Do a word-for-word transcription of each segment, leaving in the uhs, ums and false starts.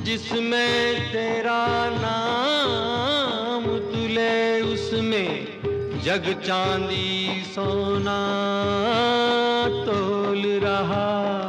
जिसमें तेरा नाम तुले उसमें जग चांदी सोना तोल रहा।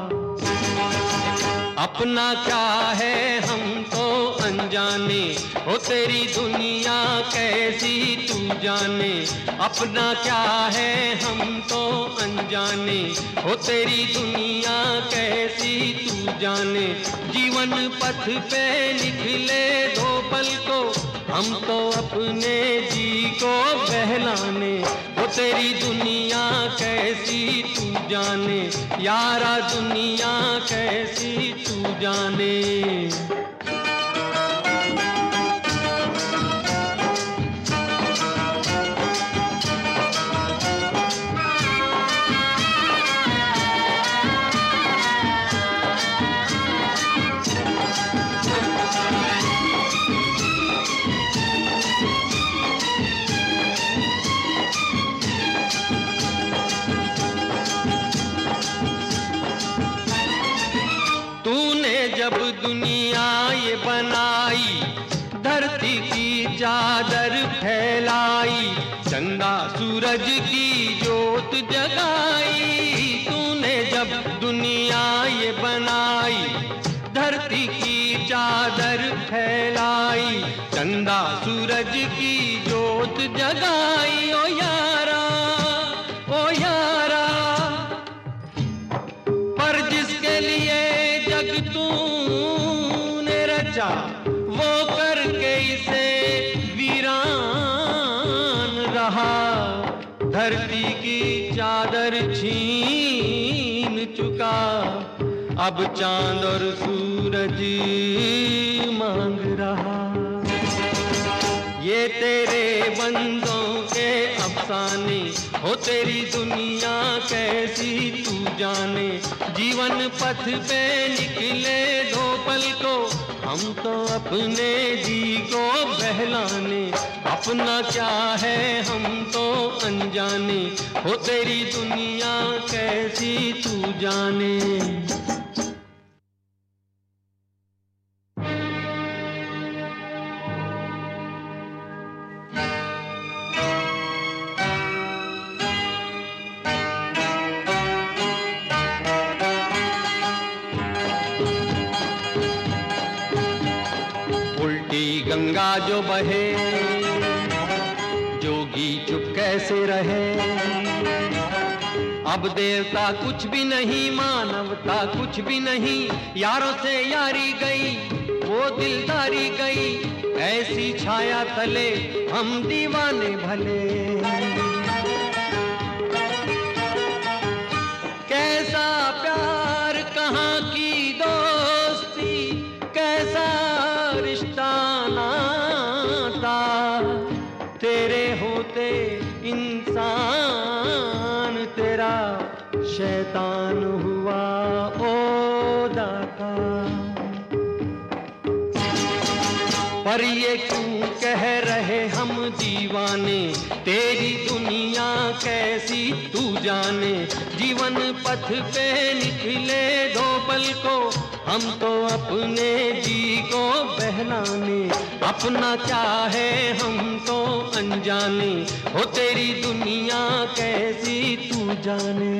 अपना क्या है हम तो अनजाने, हो तेरी दुनिया कैसी तू जाने। अपना क्या है हम तो अनजाने, हो तेरी दुनिया कैसी तू जाने। जीवन पथ पे निकले दो पल को हम तो अपने जी को बहलाने। हो तेरी दुनिया कैसी तू जाने, यारा दुनिया कैसी तू जाने। जब दुनिया ये बनाई, धरती की चादर फैलाई, चंदा सूरज की जोत जगाई। तूने जब दुनिया ये बनाई, धरती की चादर फैलाई, चंदा सूरज की जोत जगाई। ओ यारा ओ यारा, पर जिसके लिए जग तूने रचा, वो करके इसे वीरान रहा। धरती की चादर छीन चुका, अब चांद और सूरज मांग रहा। ये तेरे बंदों के अफसाने, हो तेरी दुनिया कैसी तू जाने। जीवन पथ पे निकले दो पल को हम तो अपने जी को बहलाने। अपना क्या है हम तो अनजाने, हो तेरी दुनिया कैसी तू जाने। गंगा जो बहे, जोगी चुप कैसे रहे। अब देवता कुछ भी नहीं, मानवता कुछ भी नहीं। यारों से यारी गई, वो दिलदारी गई, ऐसी छाया तले हम दीवाने भले। कैसा प्यार, कहाँ की दोस्ती, कैसा रिश्ता नाता, तेरे होते इंसान तेरा शैतान हुआ ओ दाता। पर ये क्यों कह रहे हम दीवाने, तेरी दुनिया कैसी तू जाने। जीवन पथ पे निकले दो पल को हम तो अपने जी को बहलाने। अपना क्या है हम तो अनजाने, हो तेरी दुनिया कैसी तू जाने।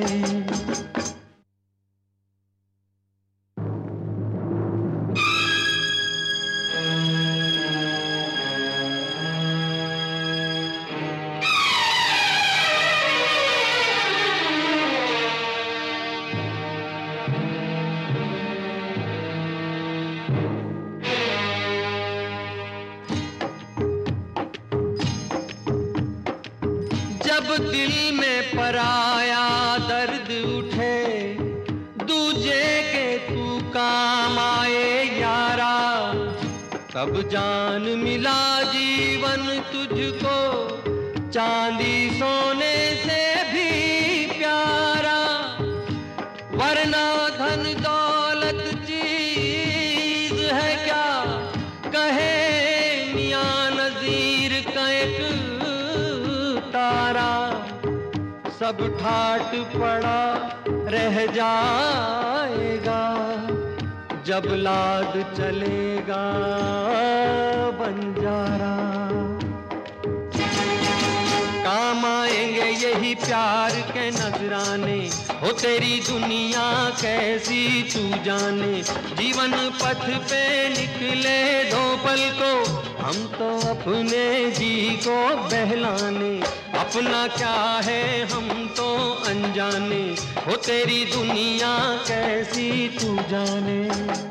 दिल में पराया दर्द उठे, दूजे के तू काम आए यारा। तब जान मिला जीवन तुझको चांदी सोने से भी प्यारा। वरना धन दौलत चीज है क्या, कहे मियां नजीर का एक तारा। सब ठाट पड़ा रह जाएगा जब लाद चलेगा बंजारा। काम आएंगे यही प्यार के नजराने, हो तेरी दुनिया कैसी तू जाने। जीवन पथ पे निकले दो पल को, हम तो अपने जी को बहलाने। अपना क्या है हम तो अनजाने, हो तेरी दुनिया कैसी तू जाने।